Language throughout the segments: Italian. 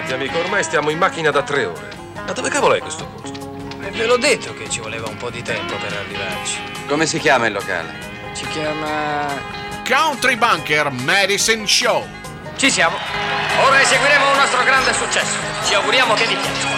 Senti amico, ormai stiamo in macchina da 3 ore. Ma dove cavolo è questo posto? Ve l'ho detto che ci voleva un po' di tempo per arrivarci. Come si chiama il locale? Si chiama... Country Bunker Medicine Show. Ci siamo. Ora eseguiremo un nostro grande successo. Ci auguriamo che vi piaccia.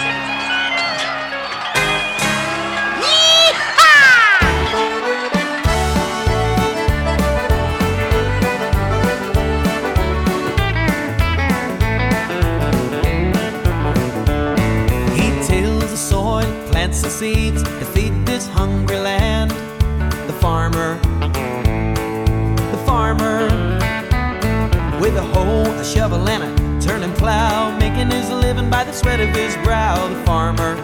Plants the seeds to feed this hungry land. The farmer, with a hoe, a shovel, and a turning plow, making his living by the sweat of his brow. The farmer,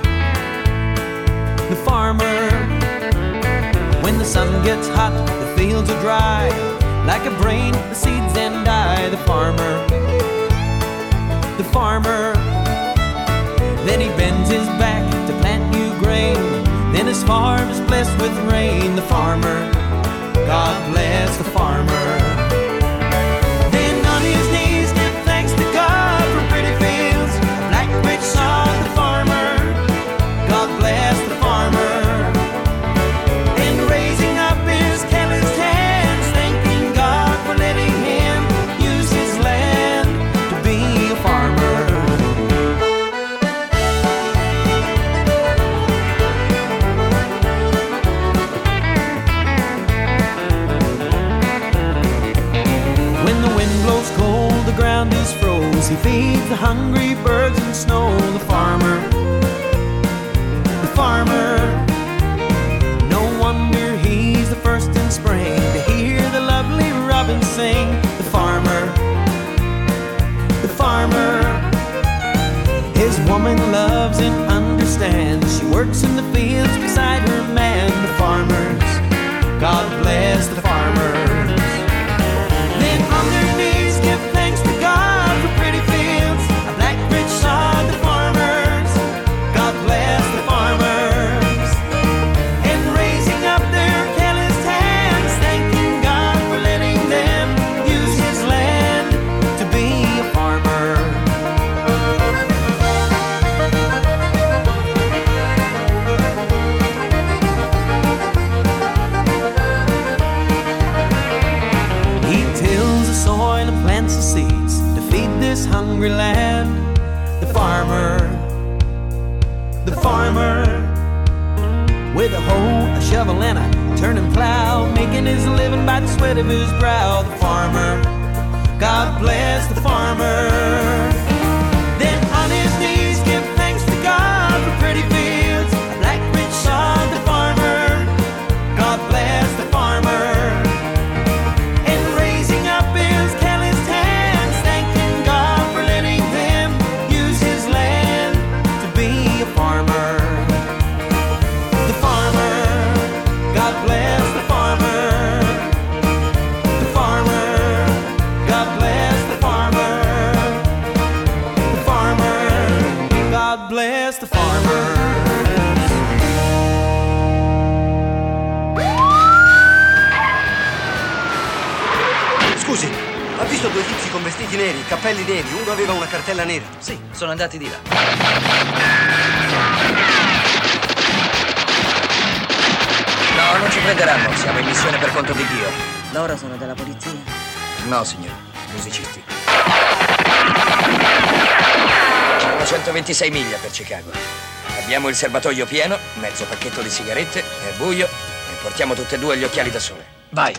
when the sun gets hot, the fields are dry. Like a brain, the seeds then die. The farmer, then he bends his back to plant new grain. Then his farm is blessed with rain. The farmer, God bless the farmer. Then on his knees give thanks to God for pretty fields, a black rich sod. The farmer, God bless the farmer. And raising up his calloused hands, thanking God for letting him use his land to be a farmer. The ground is froze. He feeds the hungry birds in snow. The farmer, no wonder he's the first in spring to hear the lovely robin sing. The farmer, his woman loves and understands. She works in the fields beside her man. The farmers, God bless the farmers. Then on their knees give thanks to God for pretty fields, a black rich sod. The farmers, God bless the farmers. And raising up their calloused hands, thanking God for letting them use his land to be a farmer. He tills the soil and plants the seeds to feed this hungry land. The farmer, with a hoe, a shovel, and a turning plow, making his living by the sweat of his brow. The farmer, God bless the farmer. Then on his knees give thanks to God for pretty fields, a black rich sod. The farmer, God bless the farmer. And raising up his calloused hands, thanking God for letting them use his land to be a farmer. The farmer, God bless the farmer. The farmer, God bless the farmer. The farmer, God bless the farmer. Scusi, ha visto due tizi con vestiti neri, cappelli neri? Uno aveva una cartella nera. Sì, sono andati di là. No, non ci prenderanno. Siamo in missione per conto di Dio. Loro sono della polizia? No, signore. Musicisti. Sono 126 miglia per Chicago. Abbiamo il serbatoio pieno, mezzo pacchetto di sigarette, è buio e portiamo tutte e due gli occhiali da sole. Vai.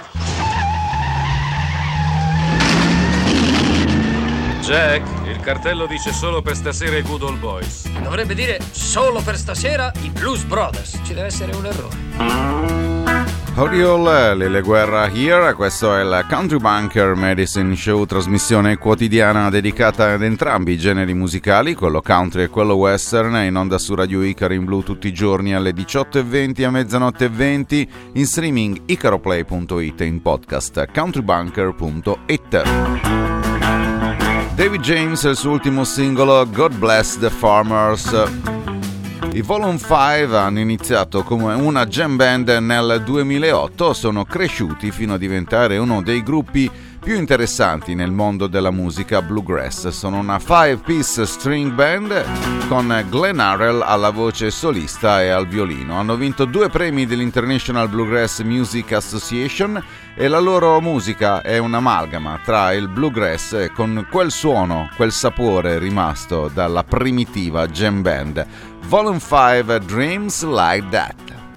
Jack, il cartello dice solo per stasera i Good Old Boys. Dovrebbe dire solo per stasera i Blues Brothers. Ci deve essere un errore. Oriole, Lele Guerra here, questo è il Country Bunker Medicine Show, trasmissione quotidiana dedicata ad entrambi i generi musicali, quello country e quello western, in onda su Radio Icaro in blu tutti i giorni alle 18:20 a mezzanotte e 20, in streaming icaroplay.it e in podcast countrybunker.it. David James e il suo ultimo singolo God Bless the Farmers. I Volume 5 hanno iniziato come una jam band nel 2008, sono cresciuti fino a diventare uno dei gruppi più interessanti nel mondo della musica bluegrass. Sono una 5-piece string band con Glenn Harrell alla voce solista e al violino. Hanno vinto 2 premi dell'International Bluegrass Music Association e la loro musica è un'amalgama tra il bluegrass e con quel suono, quel sapore rimasto dalla primitiva jam band. Volume 5, Dreams Like That.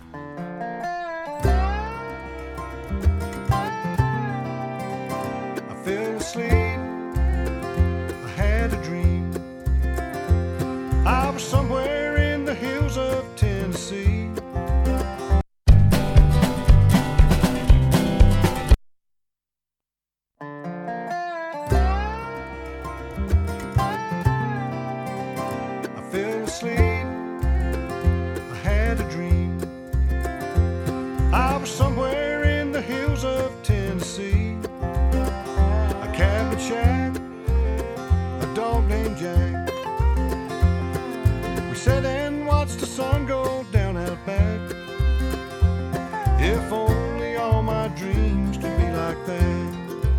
I was somewhere in the hills of Tennessee. I fell asleep, I had a dream. I was somewhere in the hills of Tennessee. A cabin shack, a dog named Jack. Sit and watch the sun go down out back. If only all my dreams could be like that.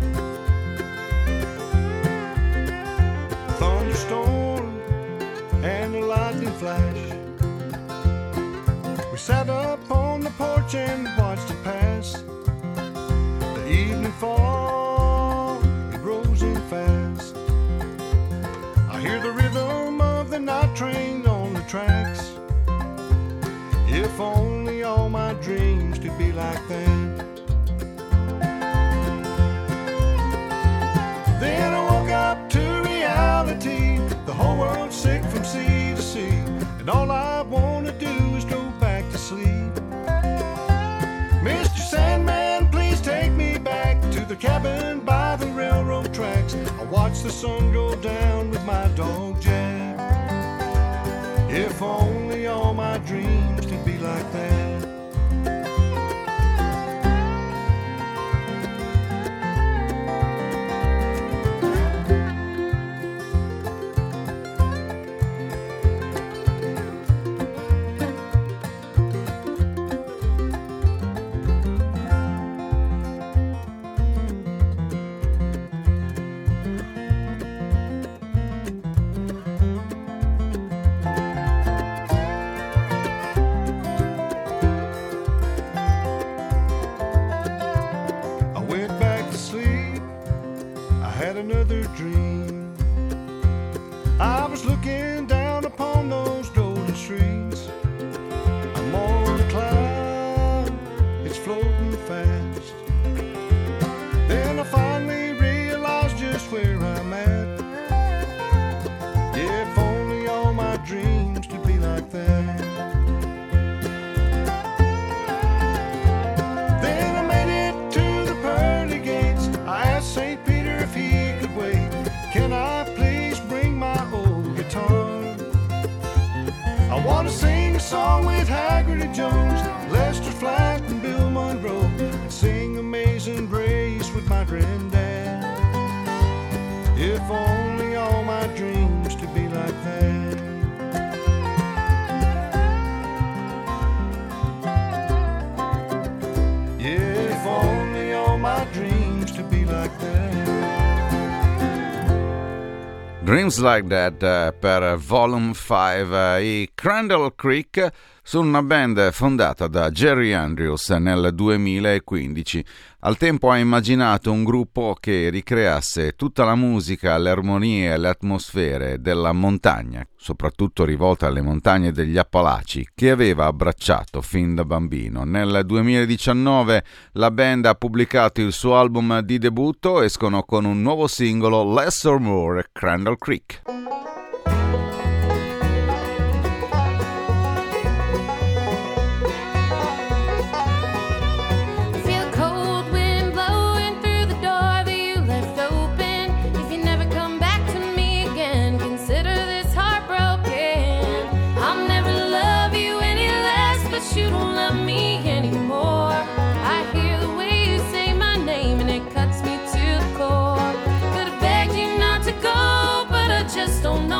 Thunderstorm and a lightning flash. We sat up on the porch and watched it pass. The evening fall, it rose in fast. I hear the rhythm of the night train on the tracks. If only all my dreams could be like that. Then I woke up to reality. The whole world's sick from sea to sea, and all I wanna do is go back to sleep. Mr. Sandman, please take me back to the cabin by the railroad tracks. I watch the sun go down with my dog Jack. If only all my dreams could be like that. Another dream. I was looking down upon those golden streets. I'm on a cloud, it's floating fast. Then I finally realized just where I'm at. Yeah, if only all my dreams could be like that. Then I made it to the pearly gates. I asked St. Peter if he could wait. Can I please bring my old guitar? I want to sing a song with Haggerty Jones, Lester Flatt and Bill Monroe, and sing Amazing Grace with my granddad. If only all my dreams could be like that. Yeah, if only all my dreams could be like that. Dreams Like That per Volume 5. I Crandall Creek sono una band fondata da Jerry Andrews nel 2015. Al tempo ha immaginato un gruppo che ricreasse tutta la musica, le armonie e le atmosfere della montagna, soprattutto rivolta alle montagne degli Appalachi, che aveva abbracciato fin da bambino. Nel 2019 la band ha pubblicato il suo album di debutto, escono con un nuovo singolo, Less or More, Crandall Creek. Don't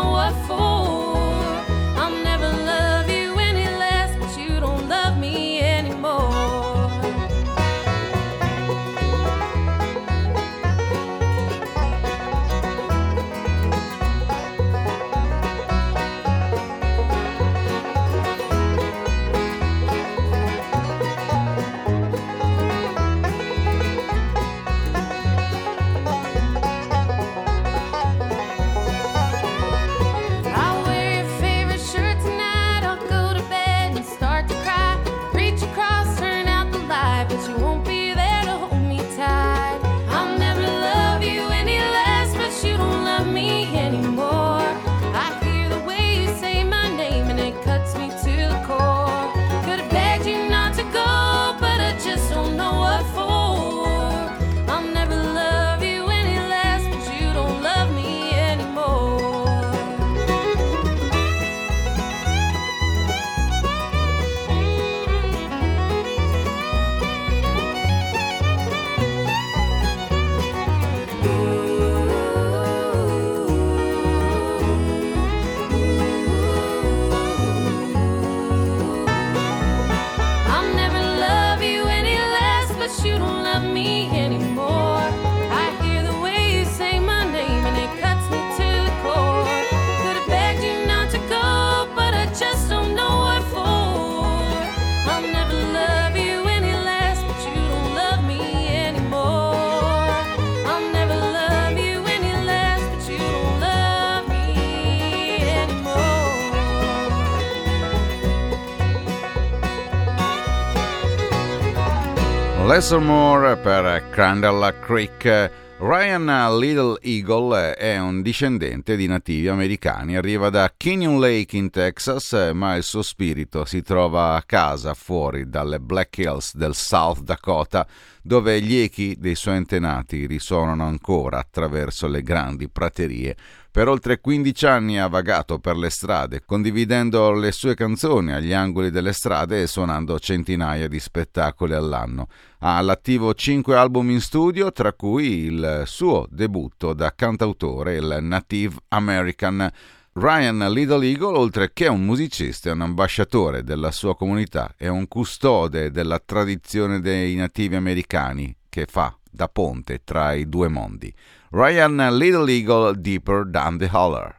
Less or More per Crandall Creek. Ryan Little Eagle è un discendente di nativi americani, arriva da Canyon Lake in Texas, ma il suo spirito si trova a casa fuori dalle Black Hills del South Dakota, dove gli echi dei suoi antenati risuonano ancora attraverso le grandi praterie. Per oltre 15 anni ha vagato per le strade, condividendo le sue canzoni agli angoli delle strade e suonando centinaia di spettacoli all'anno. Ha all'attivo 5 album in studio, tra cui il suo debutto da cantautore, il Native American. Ryan Little Eagle, oltre che un musicista, è un ambasciatore della sua comunità e un custode della tradizione dei nativi americani che fa da ponte tra i due mondi. Ryan Little Eagle, Deeper Than the Holler.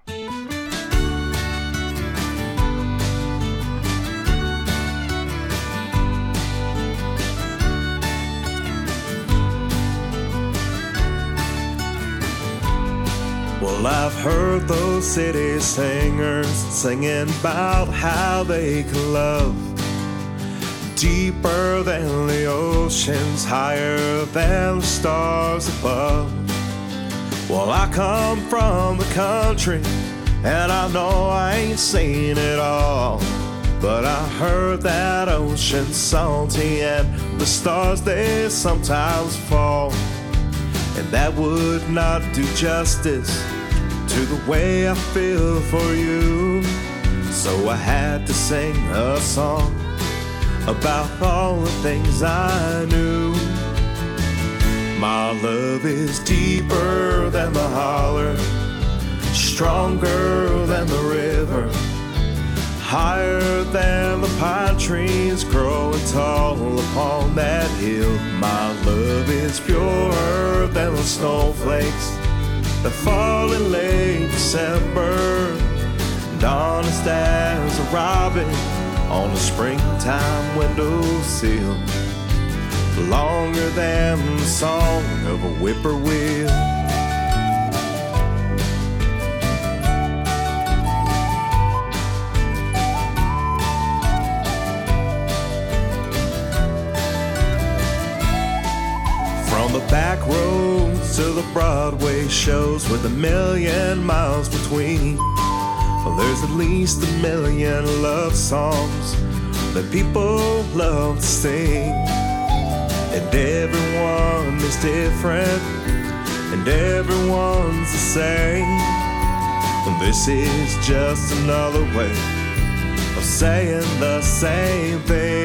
Well, I've heard those city singers singing about how they can love deeper than the oceans, higher than the stars above. Well, I come from the country, and I know I ain't seen it all, but I heard that ocean's salty and the stars, they sometimes fall, and that would not do justice to the way I feel for you. So I had to sing a song about all the things I knew. My love is deeper than the holler, stronger than the river, higher than the pine trees growing tall upon that hill. My love is purer than the snowflakes that fall in late December, and honest as a robin on a springtime windowsill, longer than the song of a whippoorwill. From the back roads to the Broadway shows with 1,000,000 miles between, well, there's at least 1,000,000 love songs that people love to sing. And everyone is different, and everyone's the same. And this is just another way of saying the same thing.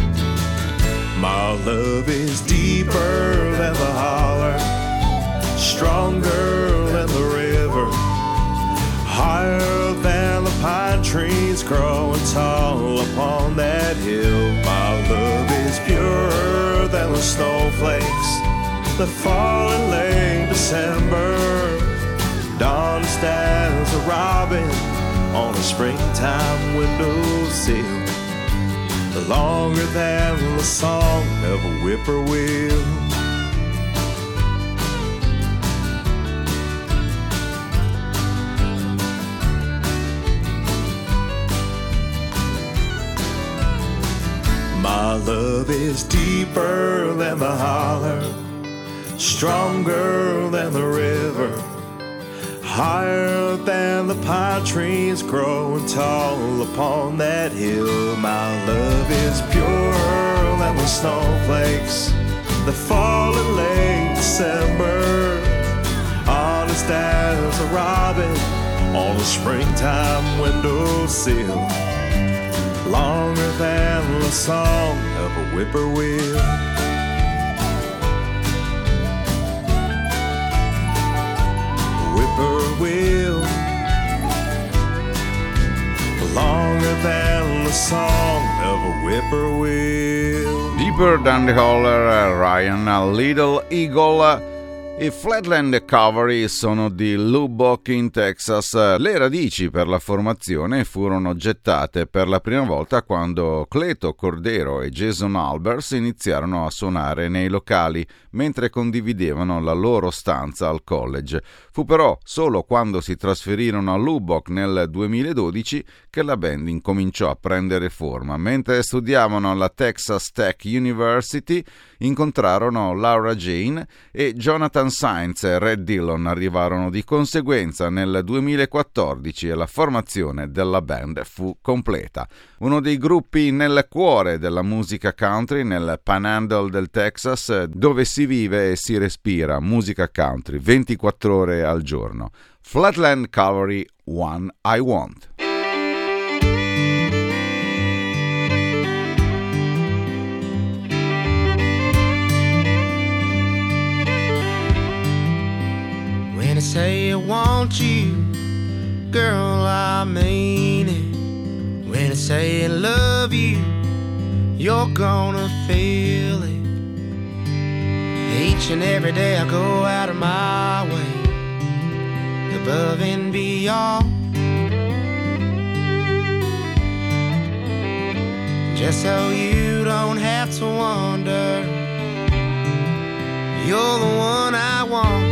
My love is deeper than the holler, stronger than the river, higher than the pine trees growing tall upon that hill. My love is purer than the snowflakes that fall in late December, honest as a robin on a springtime windowsill, longer than the song of a whippoorwill. My love is deeper than the holler, stronger than the river, higher than the pine trees growing tall upon that hill. My love is purer than the snowflakes that fall in late December, honest as a robin on a springtime windowsill, longer than the song of a whippoorwill. Whippoorwill, longer than the song of a whippoorwill. Deeper Than the Holler, Ryan Little Eagle. I Flatland Cavalry sono di Lubbock in Texas. Le radici per la formazione furono gettate per la prima volta quando Cleto Cordero e Jason Albers iniziarono a suonare nei locali mentre condividevano la loro stanza al college. Fu però solo quando si trasferirono a Lubbock nel 2012 che la band incominciò a prendere forma. Mentre studiavano alla Texas Tech University incontrarono Laura Jane e Jonathan Sainz e Red Dillon arrivarono di conseguenza nel 2014 e la formazione della band fu completa. Uno dei gruppi nel cuore della musica country nel Panhandle del Texas, dove si vive e si respira musica country 24 ore al giorno. Flatland Cavalry, One I Want. When I say I want you, girl, I mean it. When I say I love you, you're gonna feel it. Each and every day I go out of my way, above and beyond, just so you don't have to wonder. You're the one I want.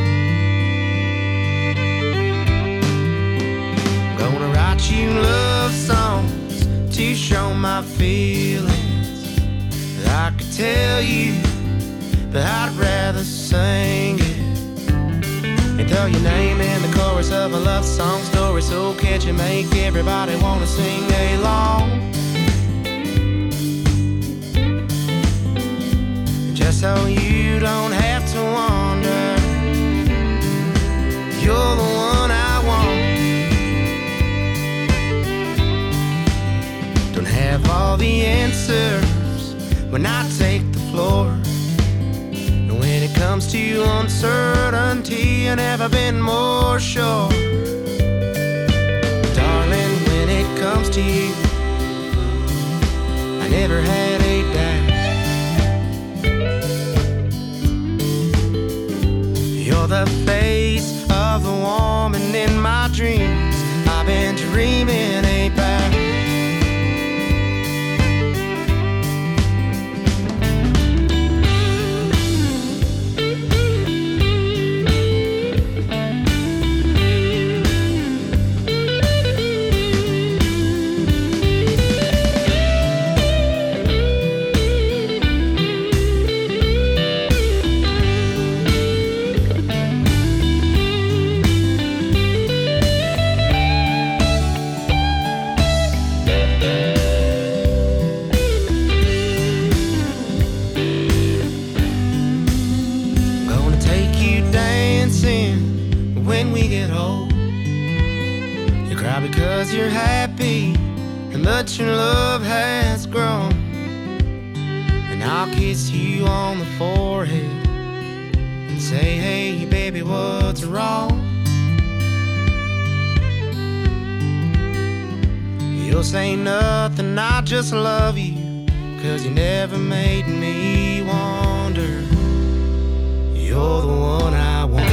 Gonna write you love songs to show my feelings. I could tell you, but I'd rather sing it. And throw your name in the chorus of a love song story so catchy, make everybody wanna sing along. Just so you don't have to wonder. You're the one I want. Don't have all the answers when I take the floor. And when it comes to uncertainty, I've never been more sure. Darling, when it comes to you, I never had a doubt. You're the face of the woman in my dreams I've been dreaming about. Because you're happy and much your love has grown. And I'll kiss you on the forehead and say, hey baby, what's wrong? You'll say nothing, I just love you, 'cause you never made me wonder. You're the one I want.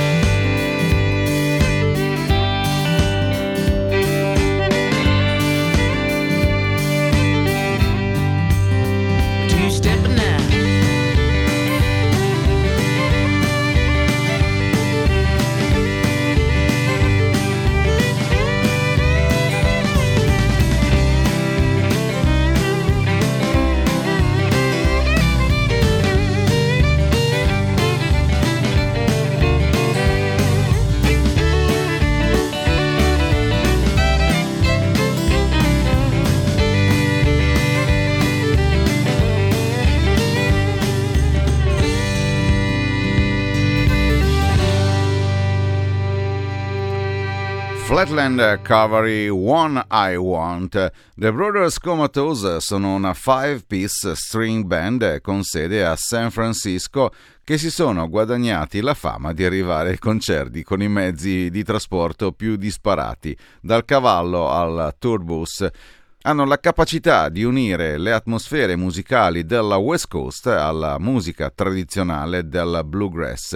Flatland Cavalry, One I Want. The Brothers Comatose sono una 5-piece string band con sede a San Francisco che si sono guadagnati la fama di arrivare ai concerti con i mezzi di trasporto più disparati, dal cavallo al tourbus. Hanno la capacità di unire le atmosfere musicali della West Coast alla musica tradizionale del bluegrass.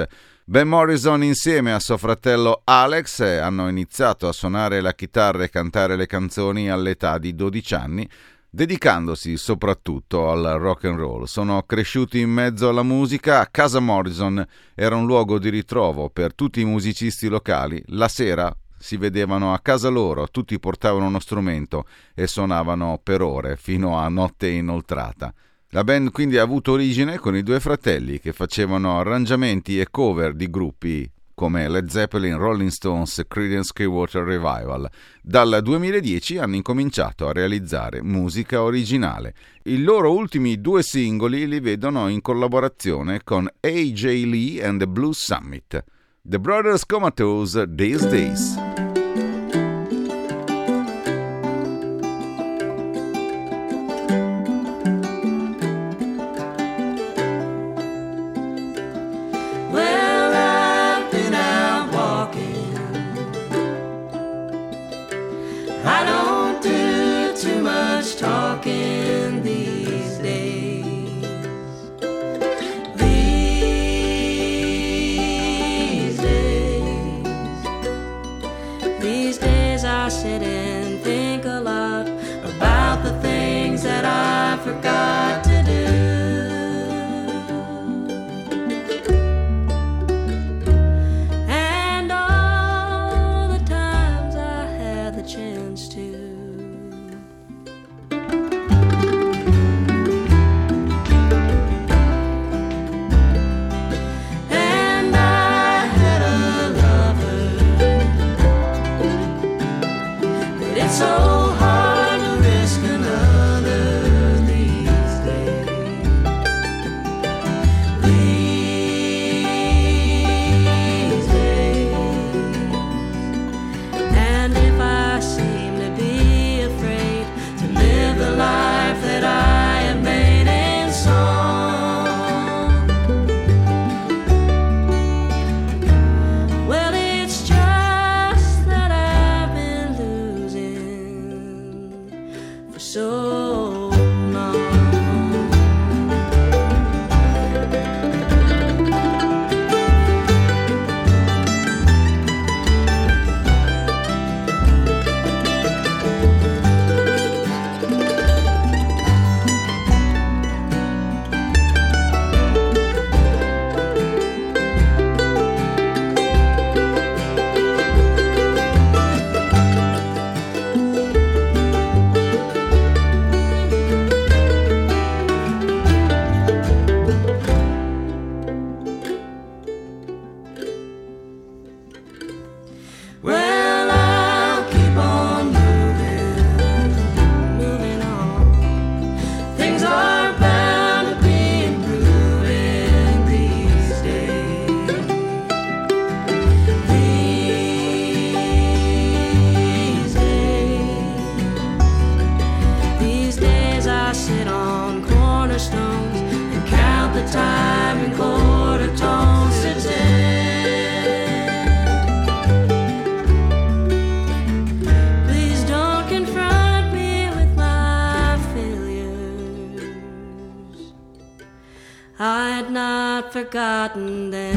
Ben Morrison insieme a suo fratello Alex hanno iniziato a suonare la chitarra e cantare le canzoni all'età di 12 anni, dedicandosi soprattutto al rock and roll. Sono cresciuti in mezzo alla musica. Casa Morrison era un luogo di ritrovo per tutti i musicisti locali. La sera si vedevano a casa loro, tutti portavano uno strumento e suonavano per ore fino a notte inoltrata. La band quindi ha avuto origine con i due fratelli che facevano arrangiamenti e cover di gruppi come Led Zeppelin, Rolling Stones, Creedence Clearwater Revival. Dal 2010 hanno incominciato a realizzare musica originale. I loro ultimi 2 singoli li vedono in collaborazione con A.J. Lee and the Blues Summit. The Brothers Comatose, These Days. Forgotten them.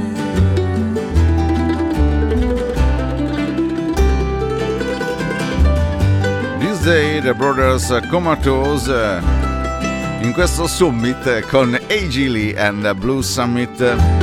This Day, The Brothers Comatose in questo summit con A.J. Lee and the Blues Summit.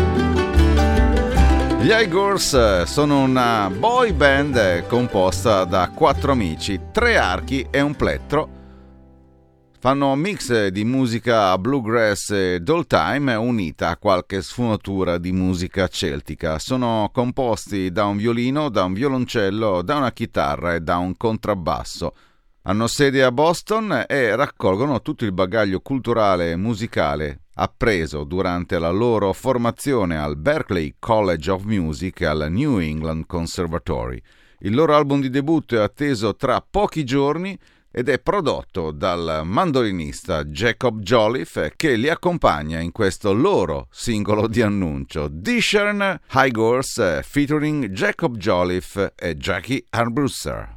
Gli Igors sono una boy band composta da 4 amici, 3 archi e un plettro. Fanno un mix di musica bluegrass e old time unita a qualche sfumatura di musica celtica. Sono composti da un violino, da un violoncello, da una chitarra e da un contrabbasso. Hanno sede a Boston e raccolgono tutto il bagaglio culturale e musicale appreso durante la loro formazione al Berklee College of Music e al New England Conservatory. Il loro album di debutto è atteso tra pochi giorni ed è prodotto dal mandolinista Jacob Jolliffe, che li accompagna in questo loro singolo di annuncio, Dishern Igors featuring Jacob Jolliffe e Jackie Armbruster.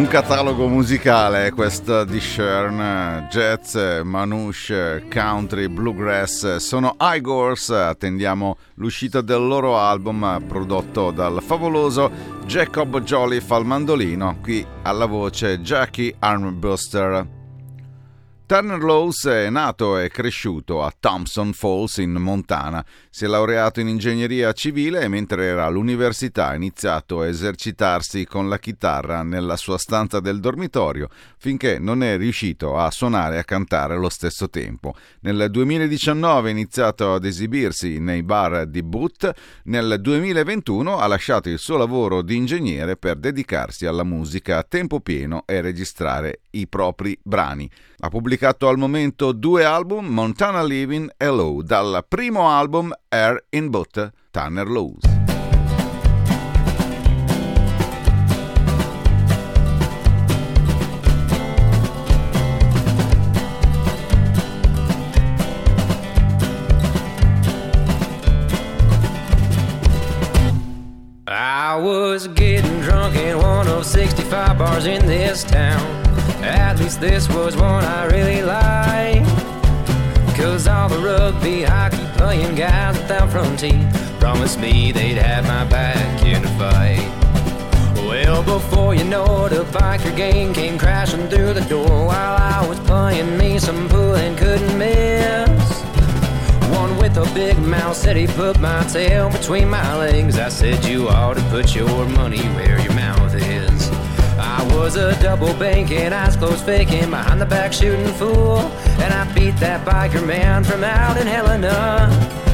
un catalogo musicale questo di Shern, jazz, manouche, country, bluegrass, sono Igors. Attendiamo l'uscita del loro album prodotto dal favoloso Jacob Jolliffe al mandolino, qui alla voce Jackie Armbruster. Tanner Laws è nato e cresciuto a Thompson Falls in Montana. Si è laureato in ingegneria civile e mentre era all'università ha iniziato a esercitarsi con la chitarra nella sua stanza del dormitorio finché non è riuscito a suonare e a cantare allo stesso tempo. Nel 2019 ha iniziato ad esibirsi nei bar di Boot. Nel 2021 ha lasciato il suo lavoro di ingegnere per dedicarsi alla musica a tempo pieno e registrare i propri brani. Ha pubblicato al momento 2 album, Montana Living e Low. Dal primo album Air in Boot, Tanner Laws. I was getting drunk in one of 65 bars in this town. At least this was one I really liked. 'Cause all the rugby, hockey playing guys without front teeth promised me they'd have my back in a fight. Well, before you know it, a biker gang came crashing through the door while I was playing me some pool and couldn't miss. One with a big mouth said he put my tail between my legs. I said you ought to put your money where your mouth is. I was a double banking, eyes closed faking, behind the back shooting fool. And I beat that biker man from out in Helena.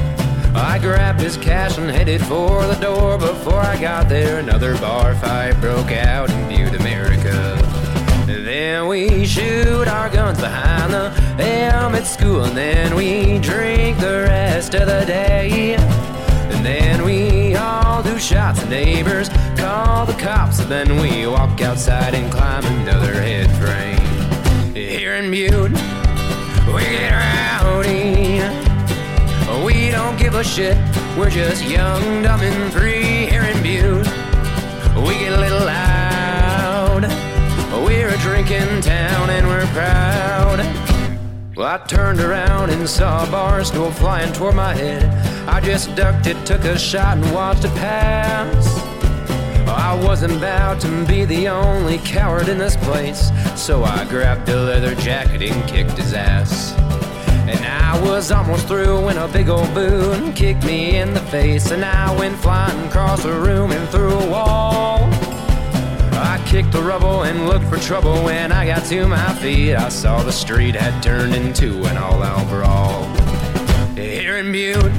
I grabbed his cash and headed for the door. Before I got there, another bar fight broke out in Butte, America. Then we shoot our guns behind the helmet school, and then we drink the rest of the day. And then we all do shots of neighbors, call the cops, and then we walk outside and climb another head frame. Here in Butte, we get rowdy. We don't give a shit, we're just young, dumb, and free. Here in Butte, we get a little loud. We're a drinking town and we're proud. Well, I turned around and saw a bar stool flying toward my head. I just ducked it, took a shot and watched it pass. I wasn't about to be the only coward in this place, so I grabbed a leather jacket and kicked his ass. And I was almost through when a big old boot kicked me in the face, and I went flying across the room and through a wall. I kicked the rubble and looked for trouble. When I got to my feet, I saw the street had turned into an all-out brawl. Here in Butte,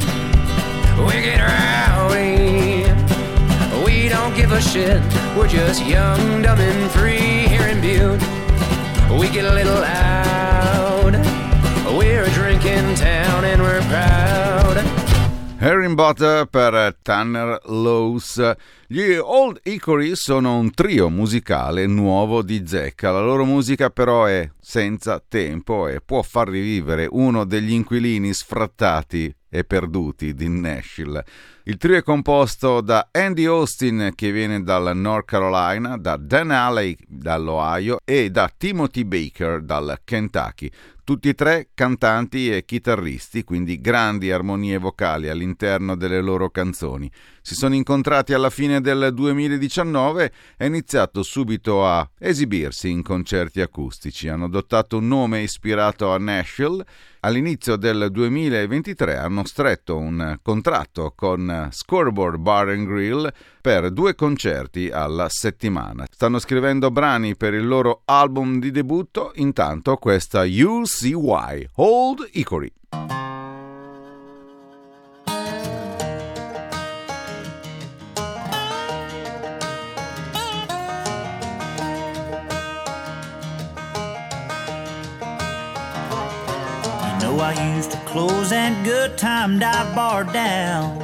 we get rowdy. We don't give a shit, we're just young, dumb, and free. Here in Butte, we get a little loud. We're a drinking town and we're proud. Herring Butter per Tanner Laws. Gli Old Hickory sono un trio musicale nuovo di zecca. La loro musica però è senza tempo e può far rivivere uno degli inquilini sfrattati e perduti di Nashville. Il trio è composto da Andy Austin, che viene dal North Carolina, da Dan Alley dall'Ohio e da Timothy Baker dal Kentucky. Tutti e tre cantanti e chitarristi, quindi grandi armonie vocali all'interno delle loro canzoni. Si sono incontrati alla fine del 2019 e iniziato subito a esibirsi in concerti acustici. Hanno adottato un nome ispirato a Nashville. All'inizio del 2023 hanno stretto un contratto con Scoreboard Bar and Grill per 2 concerti alla settimana. Stanno scrivendo brani per il loro album di debutto, intanto questa You'll See Why, Old Hickory. I used to close that good time dive bar down.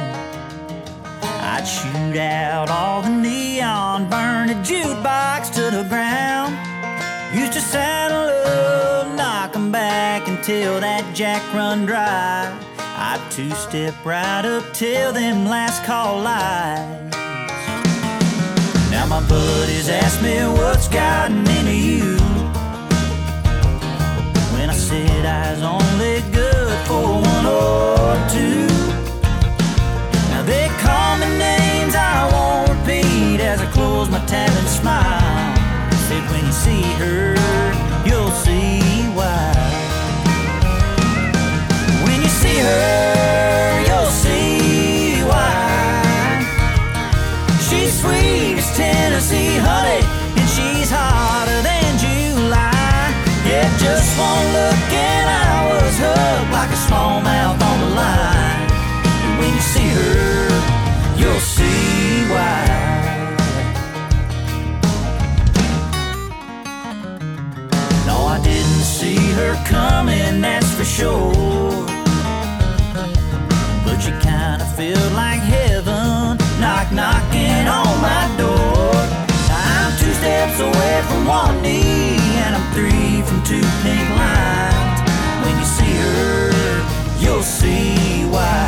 I'd shoot out all the neon, burn the jukebox to the ground. Used to saddle up, knock 'em back until that jack run dry. I'd two-step right up till them last call lights. Now my buddies ask me what's gotten into you. When I said I was only good for one or two. Now they call me names I won't repeat as I close my tab and smile. Said when you see her, you'll see why. When you see her, you'll see why. She's sweet as Tennessee honey, and she's hotter than July. Yeah, just one look and I was hooked like a smallmouth on the line. And when you see her, you'll see why. No, I didn't see her coming, that's for sure. But you kinda feel like heaven, knocking on my door. I'm 2 steps away from one knee, and I'm 3 from 2 pink lines. When you see her, you'll see why.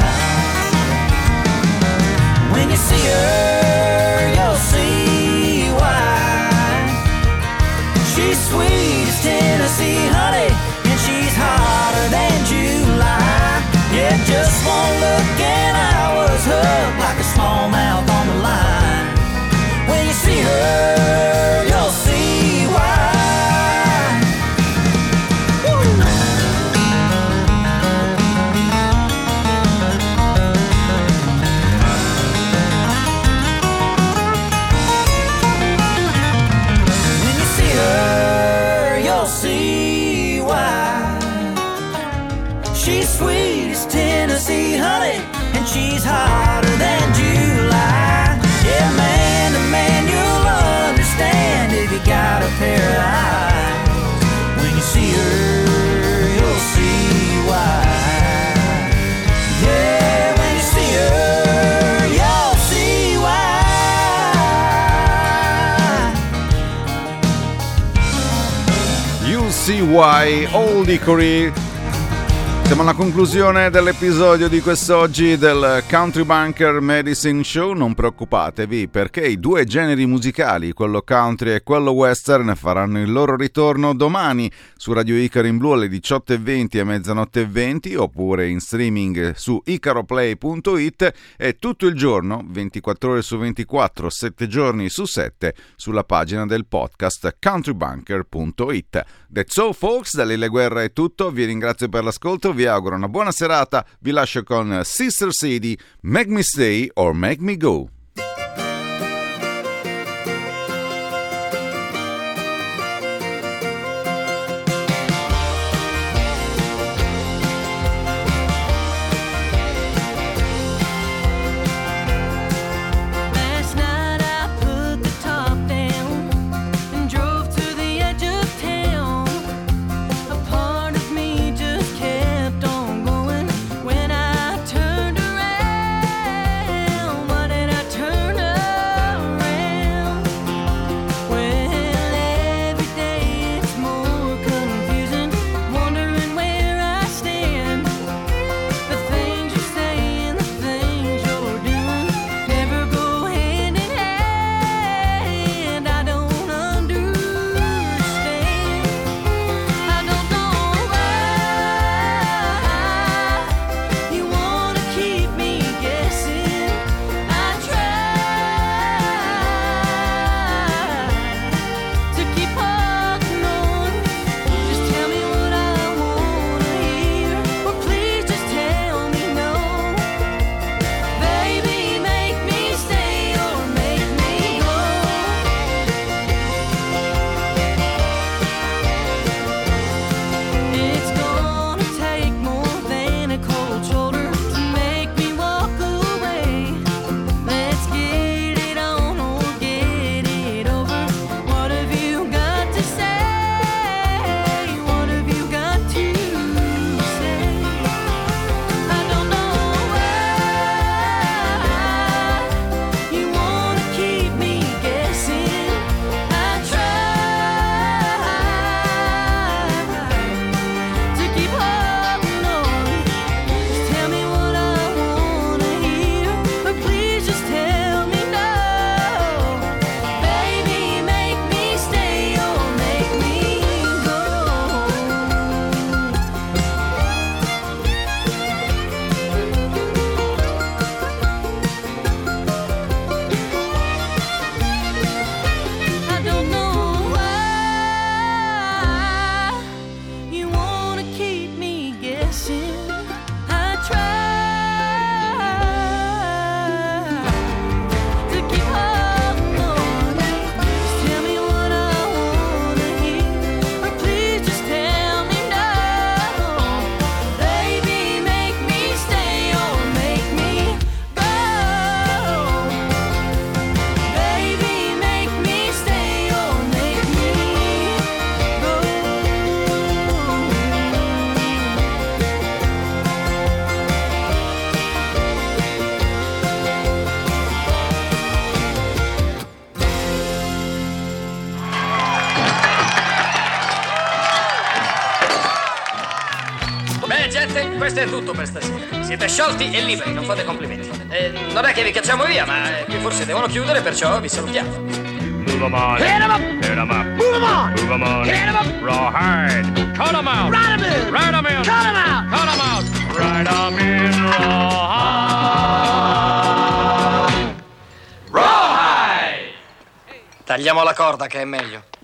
When you see her, you'll see why. She's sweet as Tennessee honey, and she's hotter than July. Yeah, just one look and I was hooked like a smallmouth on the line. When you see her, you'll see why. When you see her, you'll see why. She's sweet as Tennessee honey, and she's hotter than July. Yeah, man to man, you'll understand if you got a pair of eyes. When you see her, you'll see why. Yeah, when you see her, you'll see why. You'll See Why, Oldie Corey. Siamo alla conclusione dell'episodio di quest'oggi del Country Bunker Medicine Show. Non preoccupatevi, perché i 2 generi musicali, quello country e quello western, faranno il loro ritorno domani su Radio Icaro in Blu alle 18:20 e mezzanotte e 20, oppure in streaming su icaroplay.it, e tutto il giorno, 24 ore su 24, 7 giorni su 7, sulla pagina del podcast countrybunker.it. That's all folks, da Lille Guerra è tutto, vi ringrazio per l'ascolto, vi auguro una buona serata, vi lascio con Sister City, Make Me Stay or Make Me Go. When I turned around, what did I missing. I try to keep holding on. Just tell me what I wanna hear, or please just tell me no. Baby, make me stay or make me go. Baby, make me stay or make me go. Beh, gente, questo è tutto per stasera. Siete sciolti e liberi, non fate complimenti. Non è che vi cacciamo via, ma qui forse devono chiudere, perciò vi salutiamo. Move 'em on. Hit 'em up. Hit 'em up. Move 'em on. Move 'em on. Hit 'em up. Rawhide. Cut 'em out. Ride 'em in. Ride 'em in. Cut 'em out. Cut 'em out. Ride 'em in. Rawhide. Tagliamo la corda che è meglio.